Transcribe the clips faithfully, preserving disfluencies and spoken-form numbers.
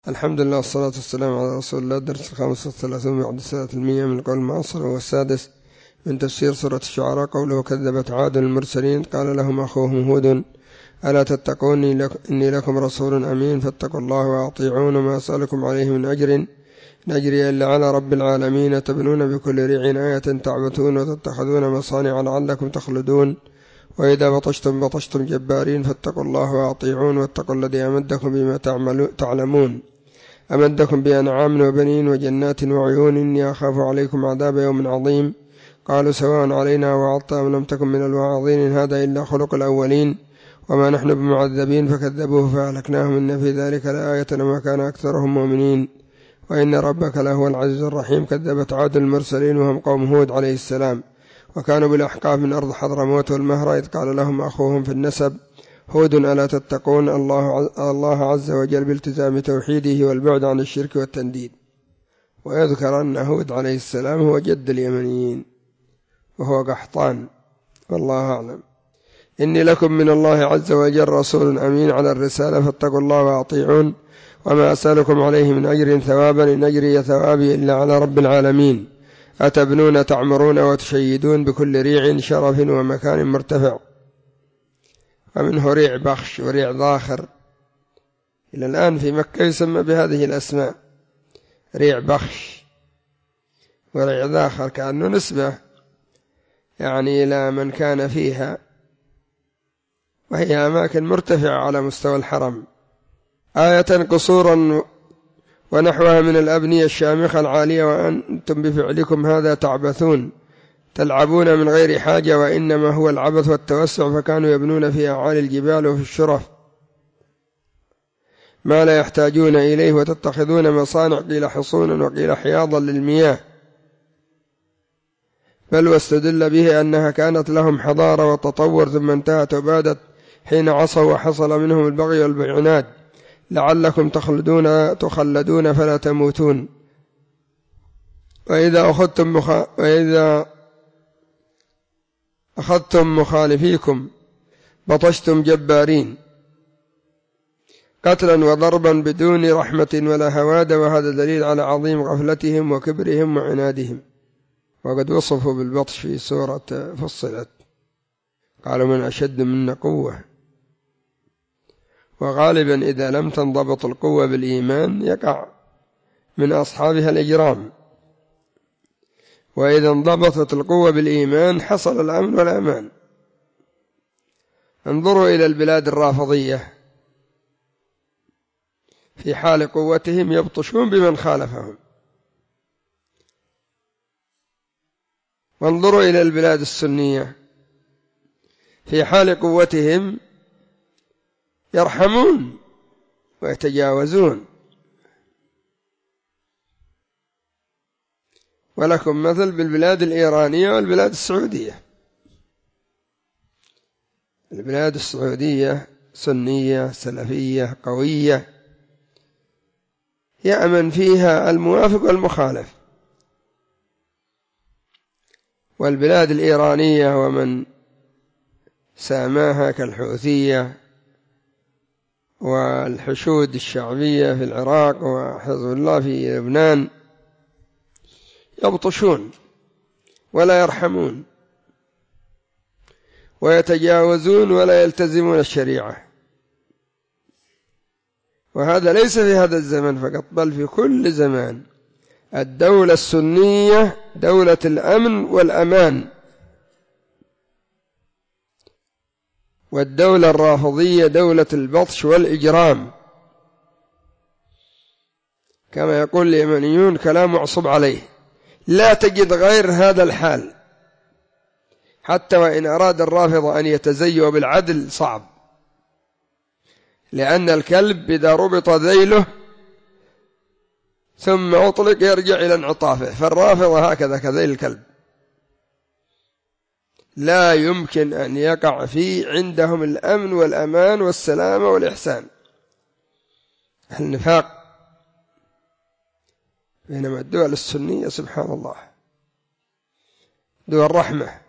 الحمد لله والصلاة والسلام على رسول الله. درس الخامس والثلاثون بعد السادة المية من القول المعاصر والسادس من تفسير سورة الشعراء. قوله كذبت عاد المرسلين قال لهم أخوهم هود ألا تتقون إني لكم رسول أمين فاتقوا الله وأطيعون ما أسألكم عليه من أجر إن أجري إلا على رب العالمين تبنون بكل ريع آية تعبثون وتتخذون مصانع لعلكم تخلدون وإذا بطشتم بطشتم جبارين فاتقوا الله وأطيعون واتقوا الذي أمدكم بما تعلمون أمدكم بأنعام وبنين وجنات وعيون إني أخاف عليكم عذاب يوم عظيم. قالوا سواء علينا وعظت أم لم تكن من الواعظين إن هذا إلا خلق الأولين وما نحن بمعذبين فكذبوه فأهلكناهم إن في ذلك لآية وما كان أكثرهم مؤمنين وإن ربك لهو العزيز الرحيم. كذبت عاد المرسلين وهم قوم هود عليه السلام وكانوا بالأحقاف من أرض حضرموت والمهرة إذ قال لهم أخوهم في النسب هود ألا تتقون الله, الله عز وجل بالتزام توحيده والبعد عن الشرك والتنديد. ويذكر أن هود عليه السلام هو جد اليمنيين وهو قحطان والله أعلم. إني لكم من الله عز وجل رسول أمين على الرسالة فاتقوا الله وأطيعون وما أسألكم عليه من أجر ثوابا إن أجري ثوابي إلا على رب العالمين أتبنون تعمرون وتشيدون بكل ريع شرف ومكان مرتفع. ومنه ريع بخش وريع ضاخر إلى الآن في مكة يسمى بهذه الأسماء ريع بخش وريع ضاخر كأنه نسبة يعني إلى من كان فيها وهي أماكن مرتفعة على مستوى الحرم. آية قصورا ونحوها من الأبنية الشامخة العالية وأنتم بفعلكم هذا تعبثون تلعبون من غير حاجة وإنما هو العبث والتوسع فكانوا يبنون في أعالي الجبال وفي الشرف ما لا يحتاجون إليه وتتخذون مصانع قيل حصونا وقيل حياضا للمياه بل واستدل به أنها كانت لهم حضارة وتطور ثم انتهت وبادت حين عصوا وحصل منهم البغي والعناد لعلكم تخلدون تخلدون فلا تموتون. وإذا أخذتم, مخ... وإذا أخذتم مخالفيكم بطشتم جبارين قتلا وضربا بدون رحمة ولا هواد وهذا دليل على عظيم غفلتهم وكبرهم وعنادهم. وقد وصفوا بالبطش في سورة فصلت قالوا من أشد منا قوة. وغالبا إذا لم تنضبط القوة بالإيمان يقع من أصحابها الإجرام وإذا انضبطت القوة بالإيمان حصل الأمن والأمان. انظروا إلى البلاد الرافضية في حال قوتهم يبطشون بمن خالفهم وانظروا إلى البلاد السنية في حال قوتهم يرحمون ويتجاوزون. ولكم مثل بالبلاد الإيرانية والبلاد السعودية. البلاد السعودية سنية سلفية قوية يأمن فيها الموافق والمخالف والبلاد الإيرانية ومن ساماها كالحوثية والحشود الشعبية في العراق وحزب الله في لبنان يبطشون ولا يرحمون ويتجاوزون ولا يلتزمون الشريعة. وهذا ليس في هذا الزمن فقط بل في كل زمان. الدولة السنية دولة الأمن والأمان والدولة الرافضية دولة البطش والإجرام كما يقول اليمنيون كلام معصب عليه. لا تجد غير هذا الحال حتى وإن أراد الرافضة أن يتزيوا بالعدل صعب لأن الكلب إذا ربط ذيله ثم أطلق يرجع إلى انعطافه فالرافضة هكذا كذيل الكلب لا يمكن أن يقع فيه عندهم الأمن والأمان والسلامة والإحسان النفاق. بينما الدول السنية سبحان الله دول رحمة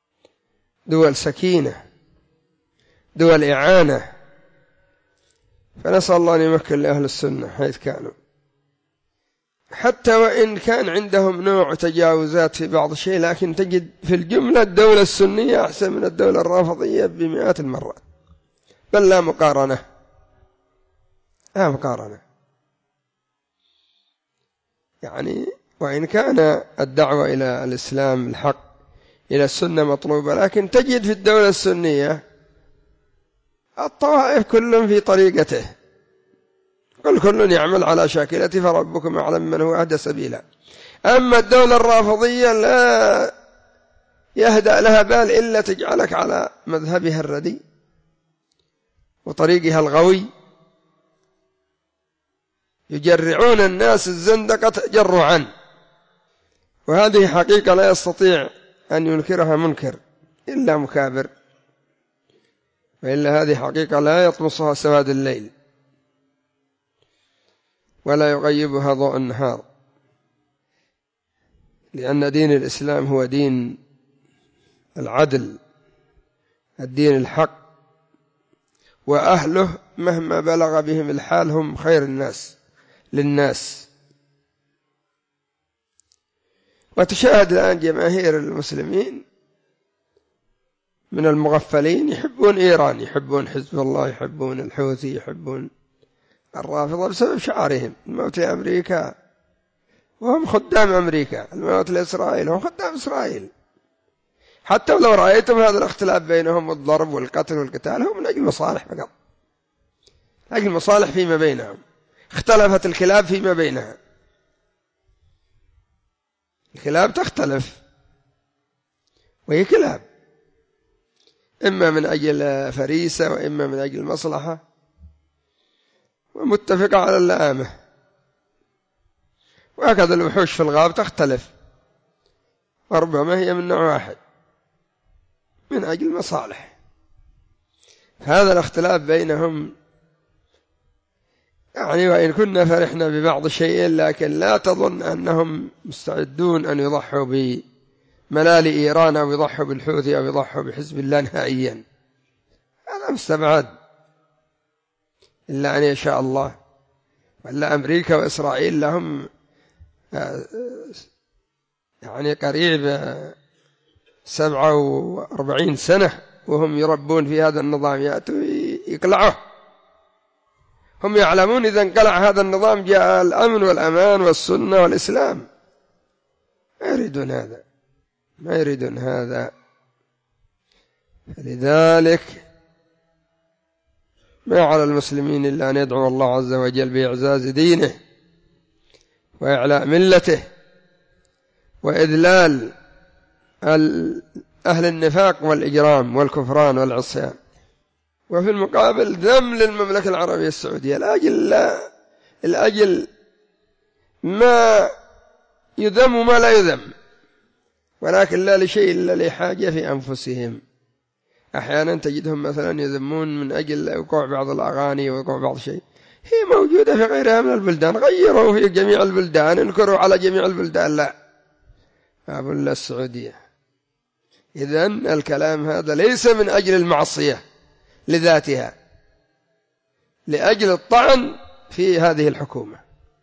دول سكينة دول إعانة فنسأل الله أن يمكن لأهل السنة حيث كانوا، حتى وإن كان عندهم نوع تجاوزات في بعض الشيء، لكن تجد في الجملة الدولة السنية أحسن من الدولة الرافضية بمئات المرات، بل لا مقارنة، لا مقارنة. يعني وإن كان الدعوة إلى الإسلام الحق إلى السنة مطلوبة، لكن تجد في الدولة السنية الطوائف كل في طريقته، قل كل يعمل على شاكلته فربكم أعلم من هو أهدى سبيلا. أما الدولة الرافضية لا يهدأ لها بال إلا تجعلك على مذهبها الردي وطريقها الغوي، يجرعون الناس الزندقة تجرعا، وهذه حقيقة لا يستطيع أن ينكرها منكر إلا مكابر، وإلا هذه حقيقة لا يطمسها سواد الليل ولا يغيبها ضوء النهار، لأن دين الإسلام هو دين العدل، الدين الحق، وأهله مهما بلغ بهم الحال هم خير الناس للناس. وتشاهد الآن جماهير المسلمين من المغفلين يحبون إيران، يحبون حزب الله، يحبون الحوثي، يحبون الرافضة بسبب شعارهم الموت لأمريكا، وهم خدام أمريكا، الموت لإسرائيل، هم خدام إسرائيل. حتى لو رأيتم هذا الاختلاف بينهم والضرب والقتل والقتال هم من أجل مصالح فقط، أجل مصالح فيما بينهم، اختلفت الكلاب فيما بينها، الكلاب تختلف وهي كلاب، إما من أجل فريسة وإما من أجل مصلحة، ومتفقة على اللئامة. وهكذا الوحوش في الغاب تختلف، وربما هي من نوع واحد من أجل مصالح. هذا الاختلاف بينهم يعني وإن كنا فرحنا ببعض الشيء، لكن لا تظن أنهم مستعدون أن يضحوا بملال إيران أو يضحوا بالحوثي أو يضحوا بحزب الله نهائيا، هذا مستبعد إلا أن يشاء الله. ولا أمريكا وإسرائيل لهم يعني قريب سبعة وأربعين سنة وهم يربون في هذا النظام، يأتوا يقلعوه، هم يعلمون إذا انقلع هذا النظام جاء الأمن والأمان والسنة والإسلام، ما يريدون هذا، ما يريدون هذا. لذلك ما على المسلمين إلا أن يدعو الله عز وجل بإعزاز دينه وإعلاء ملته وإذلال أهل النفاق والإجرام والكفران والعصيان، وفي المقابل ذم للمملكة العربية السعودية لأجل, الأجل ما يذم وما لا يذم، ولكن لا لشيء إلا لحاجة في أنفسهم. أحيانا تجدهم مثلا يذمون من أجل وقوع بعض الأغاني ووقوع بعض الشيء، هي موجودة في غيرها من البلدان، غيروا في جميع البلدان، انكروا على جميع البلدان، لا أقول السعودية. إذن الكلام هذا ليس من أجل المعصية لذاتها، لأجل الطعن في هذه الحكومة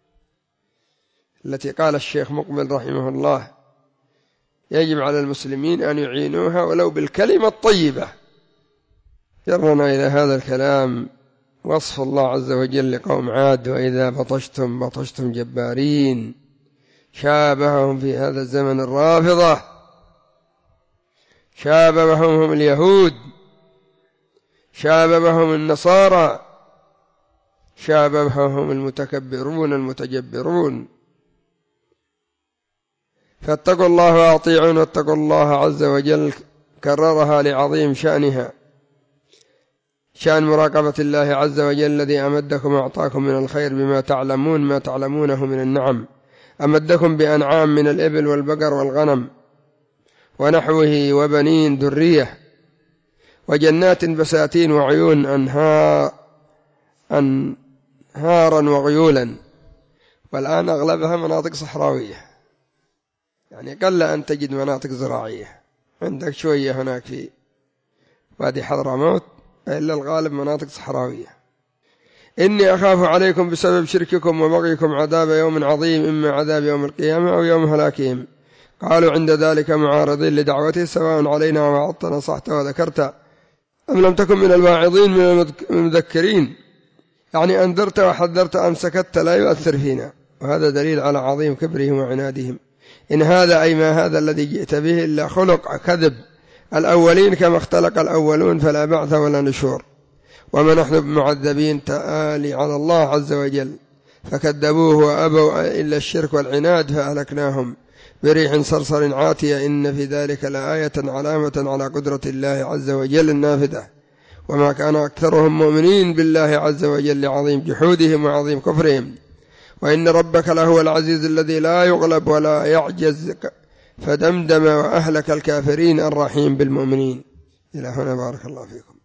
التي قال الشيخ مقبل رحمه الله يجب على المسلمين أن يعينوها ولو بالكلمة الطيبة. جرنا إلى هذا الكلام وصف الله عز وجل لقوم عاد: وإذا بطشتم بطشتم جبارين. شابههم في هذا الزمن الرافضة، شابههم اليهود، شابههم النصارى، شابههم المتكبرون المتجبرون. فاتقوا الله وأطيعون، واتقوا الله عز وجل كررها لعظيم شأنها، شأن مراقبة الله عز وجل الذي أمدكم وأعطاكم من الخير بما تعلمون ما تعلمونه من النعم، أمدكم بأنعام من الإبل والبقر والغنم ونحوه وبنين ذرية وجنات بساتين وعيون أنهار أنهارا وغيولا. والآن أغلبها مناطق صحراوية، يعني قل أن تجد مناطق زراعية، عندك شوية هناك في وادي حضرموت، إلا الغالب مناطق صحراوية. إني أخاف عليكم بسبب شرككم وبغيكم عذاب يوم عظيم، إما عذاب يوم القيامة أو يوم هلاكهم. قالوا عند ذلك معارضين لدعوته: سواء علينا وعظت نصحت وذكرت أم لم تكن من الواعظين من المذكرين، يعني أنذرت وحذرت أم سكت لا يؤثر فينا. وهذا دليل على عظيم كبرهم وعنادهم. إن هذا أي ما هذا الذي جئت به إلا خلق كذب الأولين كما اختلق الأولون، فلا بعث ولا نشور. وما نحن بمعذبين، تآلي على الله عز وجل. فكذبوه وأبوا إلا الشرك والعناد فأهلكناهم بريح صرصر عاتية. إن في ذلك لآية علامة على قدرة الله عز وجل النافذة. وما كان أكثرهم مؤمنين بالله عز وجل لعظيم جحودهم وعظيم كفرهم. وإن ربك لهو العزيز الذي لا يغلب ولا يعجز. فدمدم وأهلك الكافرين الرحيم بالمؤمنين. إلى هنا بارك الله فيكم.